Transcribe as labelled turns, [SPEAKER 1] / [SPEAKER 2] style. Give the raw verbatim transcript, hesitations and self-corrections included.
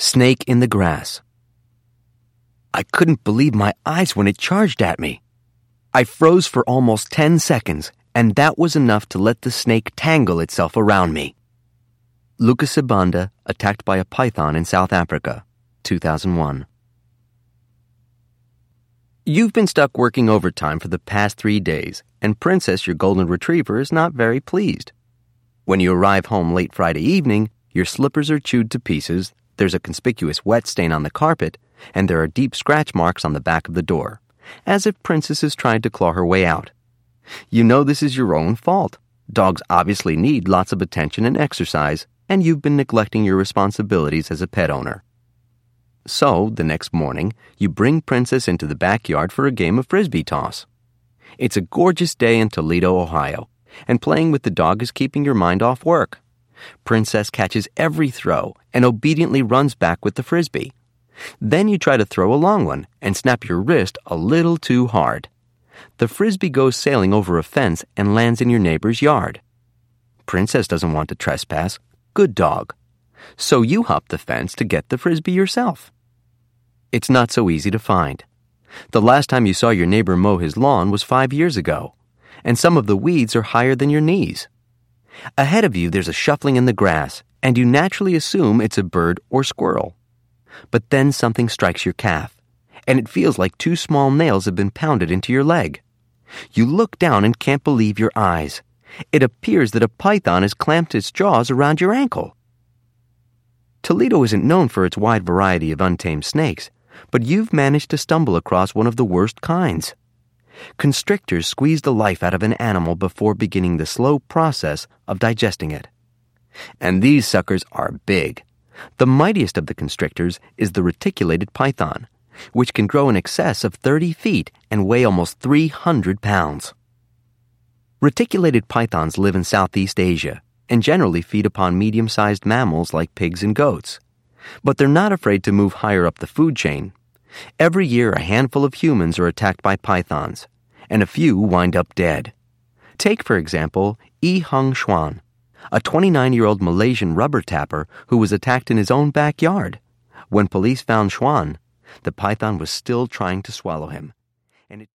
[SPEAKER 1] Snake in the grass. I couldn't believe my eyes when it charged at me. I froze for almost ten seconds, and that was enough to let the snake tangle itself around me. Lucas Sibanda, attacked by a python in South Africa, two thousand one. You've been stuck working overtime for the past three days, and Princess, your golden retriever, is not very pleased. When you arrive home late Friday evening, your slippers are chewed to pieces, there's a conspicuous wet stain on the carpet, and there are deep scratch marks on the back of the door, as if Princess has tried to claw her way out. You know this is your own fault. Dogs obviously need lots of attention and exercise, and you've been neglecting your responsibilities as a pet owner. So, the next morning, you bring Princess into the backyard for a game of frisbee toss. It's a gorgeous day in Toledo, Ohio, and playing with the dog is keeping your mind off work. Princess catches every throw and obediently runs back with the frisbee. Then you try to throw a long one and snap your wrist a little too hard. The frisbee goes sailing over a fence and lands in your neighbor's yard. Princess doesn't want to trespass. Good dog. So you hop the fence to get the frisbee yourself. It's not so easy to find. The last time you saw your neighbor mow his lawn was five years ago, and some of the weeds are higher than your knees. Ahead of you there's a shuffling in the grass, and you naturally assume it's a bird or squirrel. But then something strikes your calf, and it feels like two small nails have been pounded into your leg. You look down and can't believe your eyes. It appears that a python has clamped its jaws around your ankle. Toledo isn't known for its wide variety of untamed snakes, but you've managed to stumble across one of the worst kinds. Constrictors squeeze the life out of an animal before beginning the slow process of digesting it. And these suckers are big. The mightiest of the constrictors is the reticulated python, which can grow in excess of thirty feet and weigh almost three hundred pounds. Reticulated pythons live in Southeast Asia and generally feed upon medium-sized mammals like pigs and goats. But they're not afraid to move higher up the food chain. Every year, a handful of humans are attacked by pythons, and a few wind up dead. Take, for example, Yi Hung Xuan, a twenty-nine-year-old Malaysian rubber tapper who was attacked in his own backyard. When police found Xuan, the python was still trying to swallow him. And it